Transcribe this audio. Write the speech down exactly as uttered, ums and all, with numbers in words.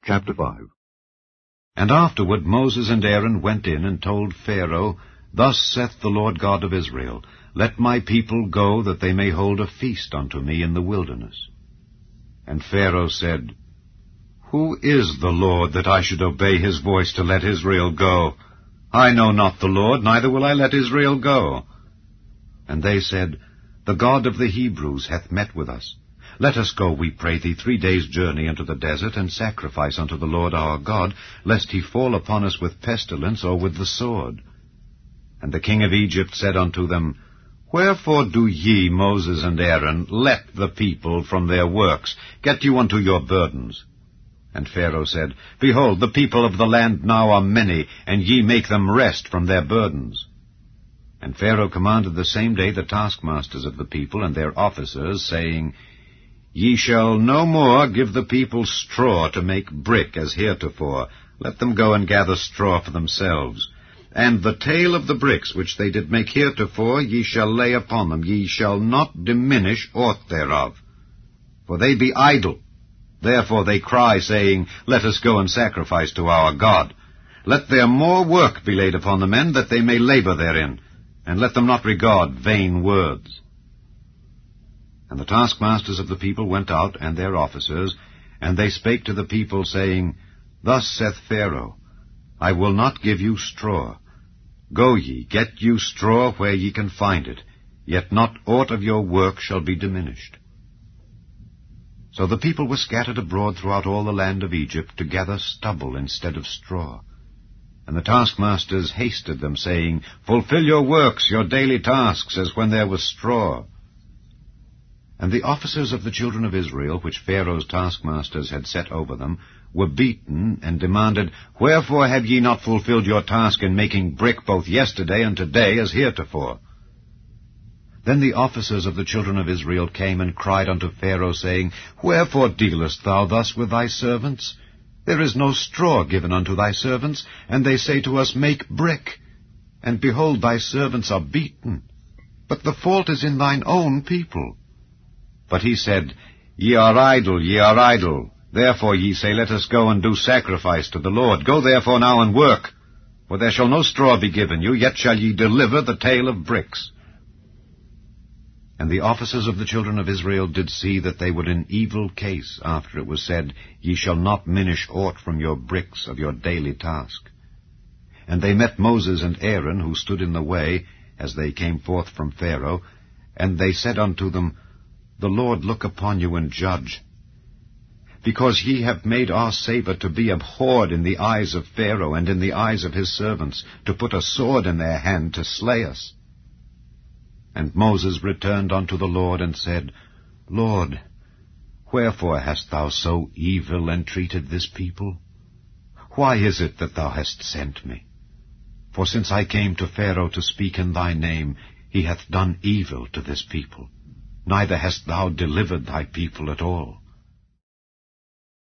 Chapter five. And afterward Moses and Aaron went in and told Pharaoh, Thus saith the Lord God of Israel, Let my people go, that they may hold a feast unto me in the wilderness. And Pharaoh said, Who is the Lord, that I should obey his voice to let Israel go? I know not the Lord, neither will I let Israel go. And they said, The God of the Hebrews hath met with us. Let us go, we pray thee, three days' journey into the desert, and sacrifice unto the Lord our God, lest he fall upon us with pestilence or with the sword. And the king of Egypt said unto them, Wherefore do ye, Moses and Aaron, let the people from their works? Get you unto your burdens. And Pharaoh said, Behold, the people of the land now are many, and ye make them rest from their burdens. And Pharaoh commanded the same day the taskmasters of the people and their officers, saying, Ye shall no more give the people straw to make brick as heretofore. Let them go and gather straw for themselves. And the tale of the bricks which they did make heretofore ye shall lay upon them. Ye shall not diminish aught thereof. For they be idle. Therefore they cry, saying, Let us go and sacrifice to our God. Let their more work be laid upon the men, that they may labor therein. And let them not regard vain words. And the taskmasters of the people went out, and their officers, and they spake to the people, saying, Thus saith Pharaoh, I will not give you straw. Go ye, get you straw where ye can find it, yet not aught of your work shall be diminished. So the people were scattered abroad throughout all the land of Egypt, to gather stubble instead of straw. And the taskmasters hasted them, saying, Fulfill your works, your daily tasks, as when there was straw. And the officers of the children of Israel, which Pharaoh's taskmasters had set over them, were beaten, and demanded, Wherefore have ye not fulfilled your task in making brick both yesterday and today as heretofore? Then the officers of the children of Israel came and cried unto Pharaoh, saying, Wherefore dealest thou thus with thy servants? There is no straw given unto thy servants, and they say to us, Make brick. And behold, thy servants are beaten. But the fault is in thine own people. But he said, Ye are idle, ye are idle. Therefore ye say, Let us go and do sacrifice to the Lord. Go therefore now and work. For there shall no straw be given you, yet shall ye deliver the tale of bricks. And the officers of the children of Israel did see that they were in evil case, after it was said, Ye shall not minish aught from your bricks of your daily task. And they met Moses and Aaron, who stood in the way, as they came forth from Pharaoh, and they said unto them, The Lord look upon you and judge. Because ye have made our savour to be abhorred in the eyes of Pharaoh and in the eyes of his servants, to put a sword in their hand to slay us. And Moses returned unto the Lord and said, Lord, wherefore hast thou so evil entreated this people? Why is it that thou hast sent me? For since I came to Pharaoh to speak in thy name, he hath done evil to this people. Neither hast thou delivered thy people at all.